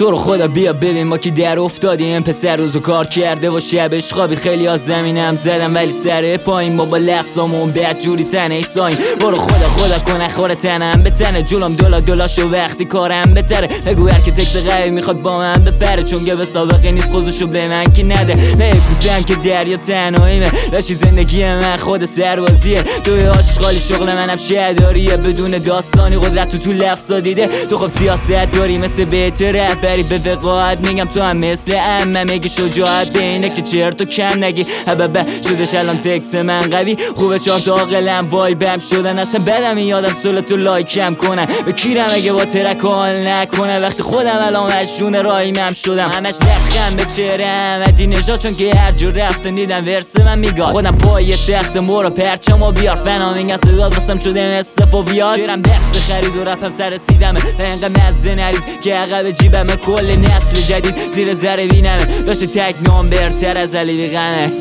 تو رو خدا بیا ببین ما که در افتادیم. پسر روزو کار کرده و شبش خوابید. خیلی از زمینم زدم ولی سر پایین بابا لفظامون بد جوری تنه ایسایم. برو خدا کنه خوره تنم به تنه جلوم دولا شو وقتی کارم بهتره. بگو هر که تکس قوی میخواد با من بپره چون که به سابقه نیست بازوشو به من که نده. نه کوسم که دریا تنهاییمه لاشی زندگی من خود سربازیه. توی آشغالی شغل منم شهرداریه بدون داستانی قدرت تو لفظا دیده. تو خب سیاست داری مثل بیت رهبری به وقاعت میگم تو هم مثل امم میگی شجاعت بینه که چرت و کم نگی. هببه شدش الان تکس من قوی خوبه 4 تا عاقلم وایبم شدن اصلا بدم یادم سولتو لایکم کنن به کیرم اگه با ترک حال نکنه وقتی خودم الان مشون رایمم شدم همش لبخند به چهرم ادی نژاد چون که هر جور رفتم دیدم ورس من میگاد خودم پای تخت مورا پرچمو بیار فنامینگ صداد واسم شده مثل فوویار شیرم دست خرید و رپم سر رسیدمه انقدر مزه نریز که عقب جیبمه کل نسل جدید زیر ذره بینمه داشته تک نامبرتر از علی بیغمه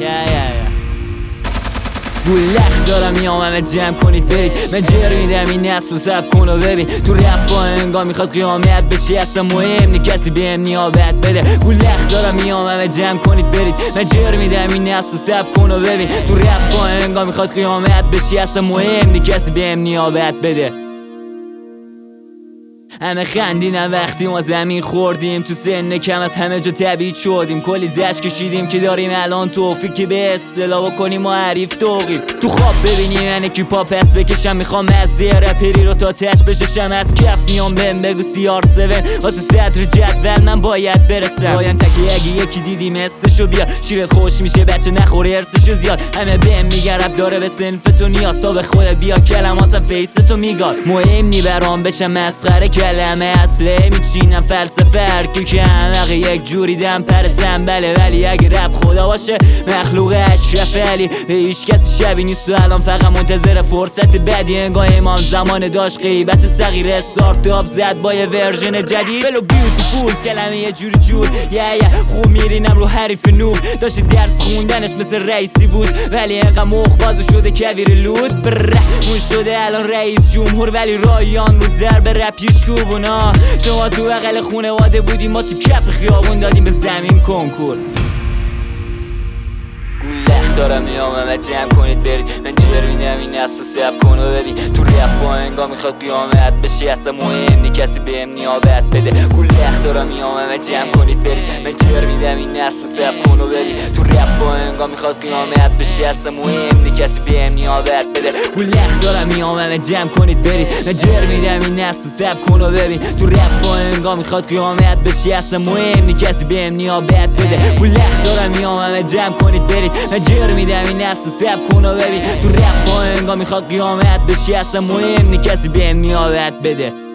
گولخ دارم میامم جمع کنید برید من جر میدم این نسل سب کن و ببین تو رفا انگاه میخواد قیامت بشی اصلا مهم نی کسی بهم نیابت بده. گولخ دارم میامم جمع کنید برید من جر میدم این نسل سب کن و ببین تو رفا انگاه میخواد قیامت بشی اصلا مهم نی کسی بهم نیابت بده. همه خندیدن وقتی ما زمین خوردیم تو سن کم از همه جا تبعید شدیم کلی زش کشیدیم که داریم الان توفیق که به اصطلاح بکنیم و حریف توقیف تو خواب ببینیم یعنی کی پا پس بکشم میخوام از زیر رپری رو تا تش بششم از کف میام بهم بگو CR7 واسه صدر جدول من باید برسم باید تکی اگه یکی دیدی مثلشو بیا شیرت خوش میشه بچه نخوری ارسشو زیاد همه بهم میگن رپ داره به صنف تو نیاز تا به خودت بیا کلماتم فیس تو میگاد مهم نی برام بشم مسخره کلمه اصله میچینم فلسفه هرکی که همقه یک جوری دم پر تنبله ولی اگه رپ خدا باشه مخلوق اشرف علی هیچ کسی شبیه نیست و الان فقط منتظر فرصت بعدی انگاه امام زمان داشت غیبت صغیر استارتاپ زد با یه ورژن جدید بلو بیوتیفول کلمه یه جوری جور خوب میرینم رو حریف نور داشتی درس خوندنش مثل رئیسی بود ولی انقدر مخ بازو شده کویر لود اون شده الان رئیس جمهور ولی رایان رو ضرب رپیش کوبونا شما تو بغل خونواده بودیم ما تو کف خیابون دادیم به زمین کنکور. گولخ دارم میامم جمع کنید برید من جر میدم این نسل سب کن و ببین تو رفا انگاه میخواد قیامت بشی اصلا مهم نی کسی بهم نیابت بده. گولخ دارم میامم جمع کنید برید من جر میدم این نسل سب کن و ببین تو رفا انگاه میخواد قیامت بشی اصلا مهم نی کسی بهم نیابت بده. گولخ دارم میامم جمع کنید برید من جر میدم این نسل سب کن و ببین تو رفا انگاه میخواد قیامت بشی اصلا مهم نی کسی بهم نیابت بده. گولخ دارم میامم جمع کنید برید من جر میدم این نسل سب کن و ببین تو رفا انگاه میخواد قیامت بشی اصلا مهم نی کسی بهم نیابت بده.